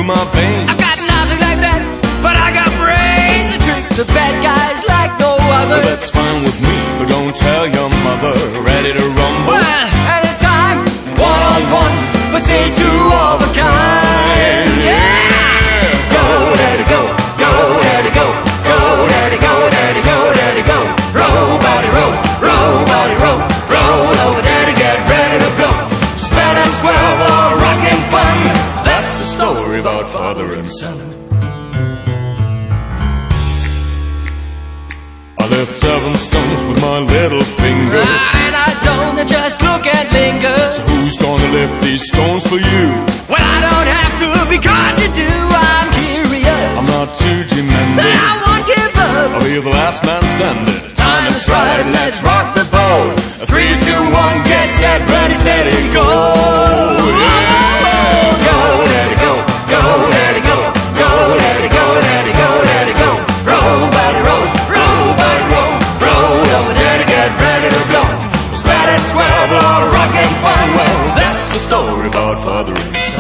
through my veins. I've got nothing like that, but I got brains. The tricks of bad guys like no other. Well, that's fine with me, but don't tell your mother. Ready to rumble? Well, anytime, one-on-one, but stay two of a kind. Yeah! Go, daddy, go. Go, daddy, go. Go, daddy, go, daddy, go, daddy, go. Roll, body, roll. Roll, body, roll. Roll over, daddy, get ready to blow. Spread and swell, all rockin' fun. That's the story about father and son. I left 7 stones with my little finger. And I don't just look and linger. So who's gonna lift these stones for you? Well, I don't have to because you do. I'm curious. I'm not too demanding. I won't give up. I'll be the last man standing. Time is right, let's rock the boat. 3, 2, 1, get set, ready, steady, go. Yeah. Go, let it go. Go, let it go. Go, let it go, let it go, let it go. Roll, body, roll. Roll, body, roll. Roll over there to get ready to blow. Spread and swell, blow, rockin' fun. Well, that's the story about father and son.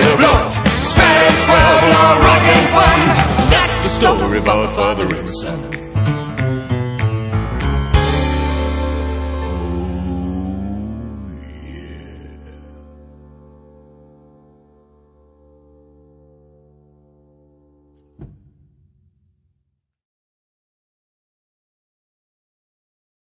Story about father and son.